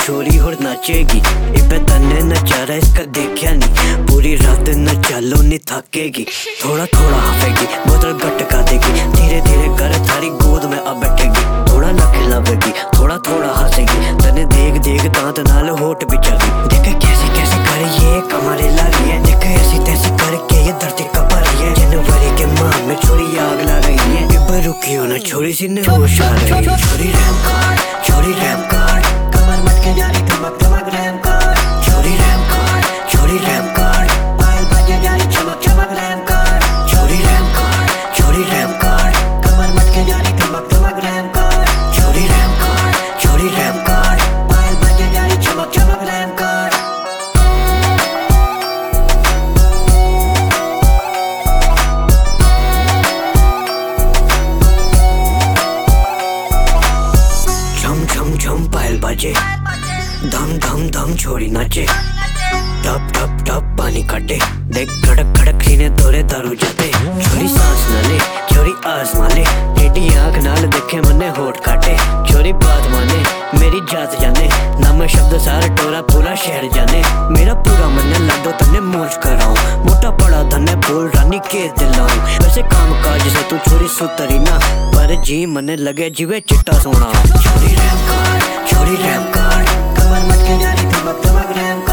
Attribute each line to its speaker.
Speaker 1: छोरी और नाचेगी। इबे तन्ने नचारा इसका देखा नहीं, पूरी रात नचा लो नहीं थकेगी। थोड़ा थोड़ा हफेगी, बोतल गटका देगी, धीरे धीरे कर थारी गोद में आ बैठेगी। थोड़ा ना खिलावेगी, थोड़ा थोड़ा हंसेगी, तने देख देख दांत नाल होठ बिचारी। देखे कैसे कैसे कर ये कमरे ला रही है, देखे ऐसी तैसी करके ये धरती कपा रही है। जनवरी के माह में छोरी आग ला रही है, इबे रुकियो ना छोरी सी ने होश आ रही है। छोरी रैम कार्ड, छोरी रैम कार्ड, कमर मट के जा रही धमक धमक रैम कार्ड। छोरी रैम कार्ड, छोरी रैम कार्ड, पायल बजे जा रही चमक चमक रैम कार्ड। छोरी रैम कार्ड, छोरी रैम कार्ड, कमर मट के जा रही धमक धमक रैम कार्ड। छोरी रैम कार्ड, छोरी रैम कार्ड, पायल बजे जा रही चमक चमक रैम कार्ड। झम झम झम पायल बजे, धम धम धम छोरी नाचे, टप टप टप पानी काटे, देख खड़क खड़क सीने तोरे दारू जाते। छोरी सांस न ले, छोरी आसमां ले, टेढ़ी आंख नाल देखे मने होठ काटे। छोरी बात माने, मेरी जात जाने, ना मैं शब्द सारा टोरा पूरा शहर जाने। मेरा पूरा मन लाडो तन्ने मौज कराऊं, मोटा पड़ा तन्ने बोल रानी के दिलाऊं। वैसे काम काज से तू छोरी सुतरी ना, पर जी मने लगे जीवे चिट्टा सोना। छोरी रैम कार्ड, छोरी रैम कार्ड, कमर मट के जा रही धमक धमक रैम